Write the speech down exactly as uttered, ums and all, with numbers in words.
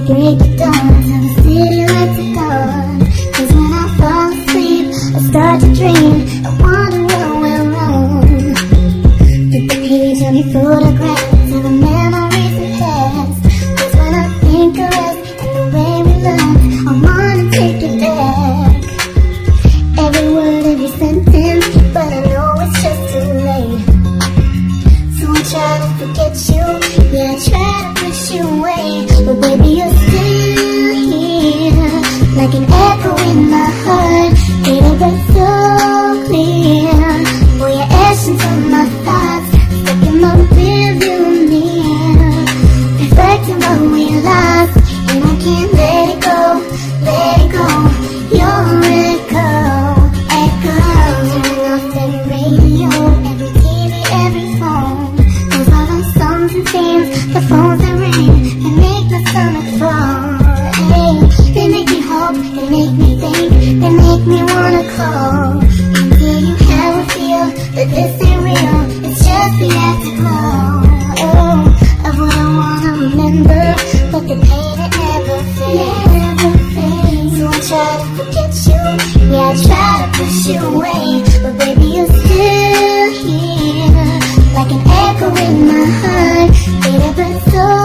break it down till the city lights are gone. Cause when I fall asleep, I start to dream. I wonder what went wrong. Flip the page on your photograph till the memories of past. Cause when I think of us and the way we loved, I wanna take it back. Every word, every sentence, but I know it's just too late. So I try to forget you, yeah, I try to push you away. But baby, you're still here, like an echo in my heart. Data but so clear. For your essence of my thoughts, stuck in my rearview mirror, reflecting what we lost, and I can't let it go, let it go. You're an echo, echo. Turning off every radio, every T V, every phone. Those are the songs and themes, the phones that ring, they make the stomach fall. Hey, they make me hope, they make me think, they make me wanna call. Until you have a feel that this ain't real, it's just the afterglow. Oh, of what I wanna remember, but the pain it never fades. So I try to forget you, yeah, I try to push you away. But baby, you're still here, like an echo in my heart. Data but so